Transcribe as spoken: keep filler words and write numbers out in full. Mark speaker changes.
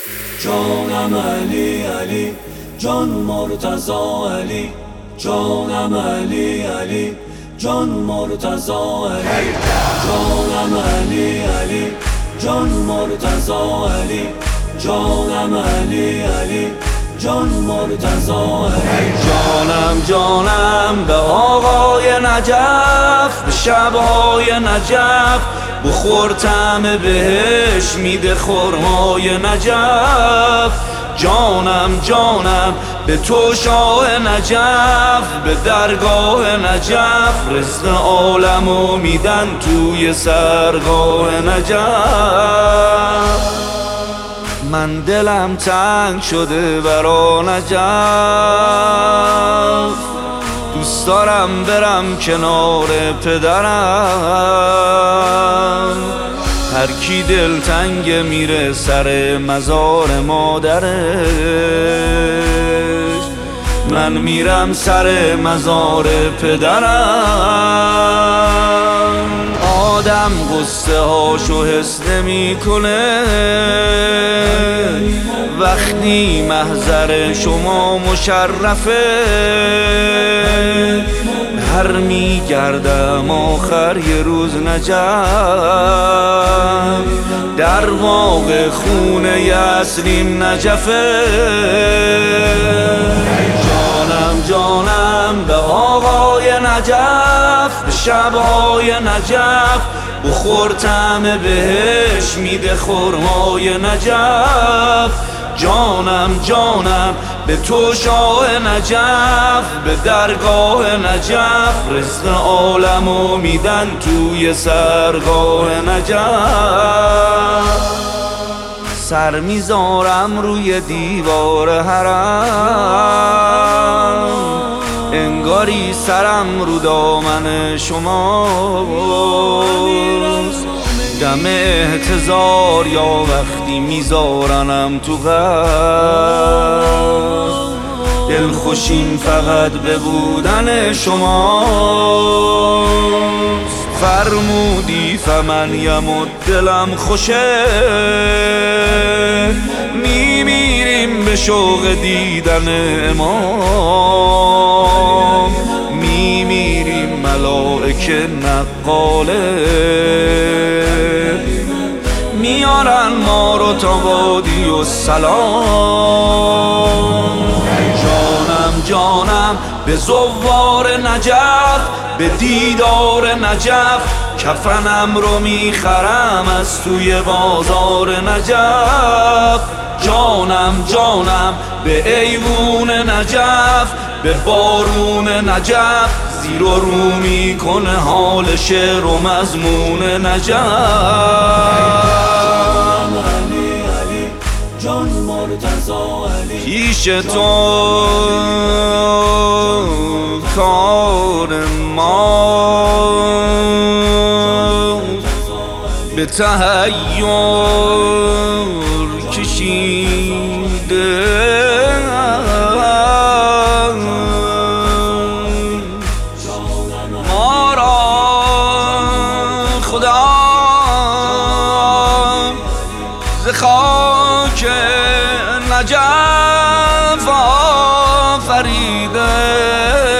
Speaker 1: جانم علی علی جان مرتضی علی جانم علی علی جان مرتضی علی جانم علی علی جان مرتضی علی جانم علی علی جان مرتضی علی
Speaker 2: جانم جانم به آقای نجف، به شبهای نجف بخور طعم بهش میده خرمای نجف. جانم جانم به تو شاه نجف، به درگاه نجف رزق عالمو میدن توی سرگاه نجف. من دلم تنگ شده برا نجف، دوست دارم برم کنار پدرم. هر کی دل تنگ میره سر مزار مادرش، من میرم سر مزار پدرم. آدم قصه هاشو حس نمی کنه وقتی محضر شما مشرفه. هر میگردم آخر یه روز نجف، در واقع خونه یسریم نجفه. جانم جانم به آقای نجف، به شبهای نجف بخور طعم بهش میده خرمای نجف. جانم جانم به تو شاه نجف، به درگاه نجف رزق عالمو میدن توی سرگاه نجف. سر میذارم روی دیوار حرم، انگاری سرم رو دامن شماست. دم احتضار یا وقتی میذارنم تو قلب، دل خوشیم فقط به بودن شماست. فرمودی فمن یمد دلم خوشه، میمیریم به شوق دیدن امام. میمیریم ملائکه نقاله میارن ما رو تا وادی و سلام. جانم جانم به زوار نجف، به دیدار نجف کفنم رو میخرم از توی بازار نجف. جانم جانم به ایوون نجف، به بارون نجف زیر و رو میکنه حال شعر و مضمون نجف.
Speaker 1: علی علی جان مرتضی علی
Speaker 2: پیش تو کار ما به تحیر کشیده. ما را خدا ز خاک نجف آفریده.